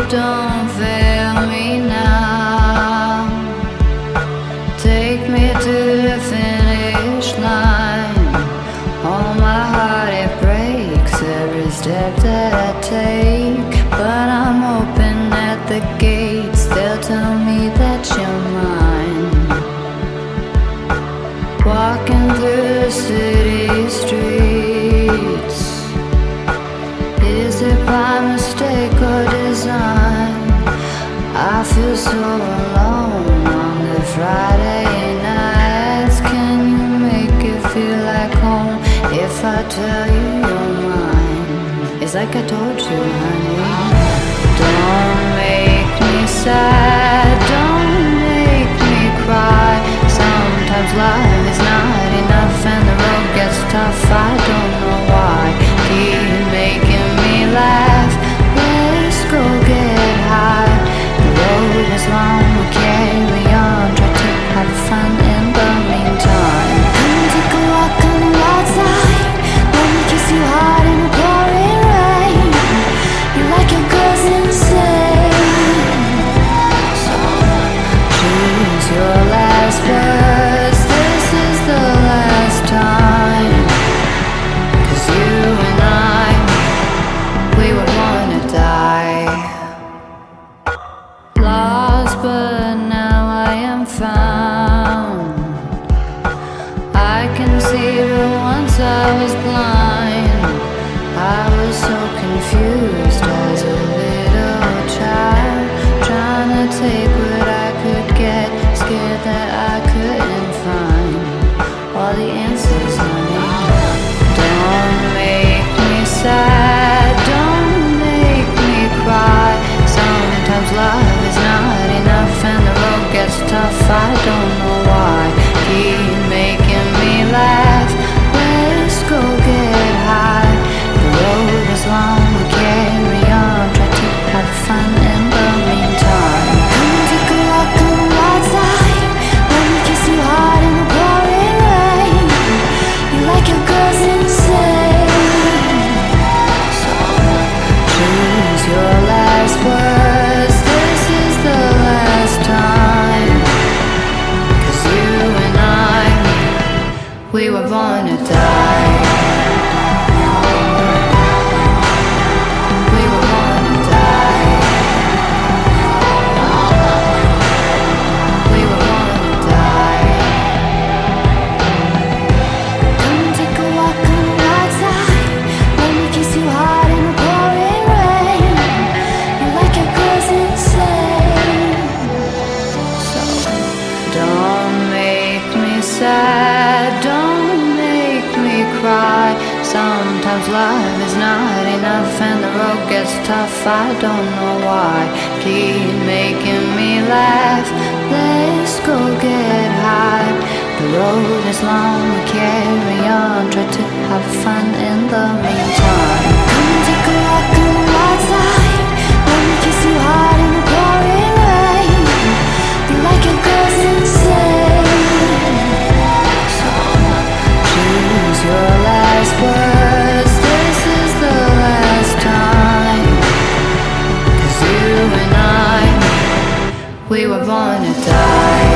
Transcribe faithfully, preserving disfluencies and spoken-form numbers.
don't fail me now. Take me to the finish line. Oh, my heart, it breaks every step that I take. But I'm open at the gates, they'll tell me that you're mine. Walking through the city streets, is it by mistake or design? I feel so alone on the Friday nights. Can you make it feel like home if I tell you you're mine? It's like I told you, honey. Don't make me sad, don't make me cry. Sometimes life is not enough and the road gets tough. I don't know why. Keep making me laugh. Let's go get high. The road is long, we'll carry on. Try to have fun in the meantime. Come take a walk on the wild side. Let me kiss you hard in the pouring rain. You like your girls insane. So choose your last words. This is the last time. 'Cause you and I, we would wanna die. Lost, but now I am found. I can see, but once I was blind. I was so confused as a little child, trying to take what I could get, scared that I couldn't find all the answers, honey. Don't make me sad, don't make me cry. Sometimes love is not enough and the road gets tough. I don't know why. Keep making me laugh. Let's go get high. The road is long, we'll carry on. Try to have fun in the meantime. Come take a walk on the wild side. Let me kiss you hard in the pouring rain. You like your girls insane. So choose your last words. This is the last time. 'Cause you and I, we were born to die. We were born to die. We were born to die. Come and take a walk on the wild side. Let me kiss you hard in the pouring rain. You like your girls insane. So don't make me sad, don't make me cry. Sometimes love is not enough and the road gets tough. I don't know why. Keep making me laugh. Let's go get high. The road is long, we carry on. Try to have fun in the meantime. Come and take a walk on the wild side. Let me kiss you hard in the pouring rain. You like your girls insane. So choose your last words. This is the last time. 'Cause you and I, we were born to die.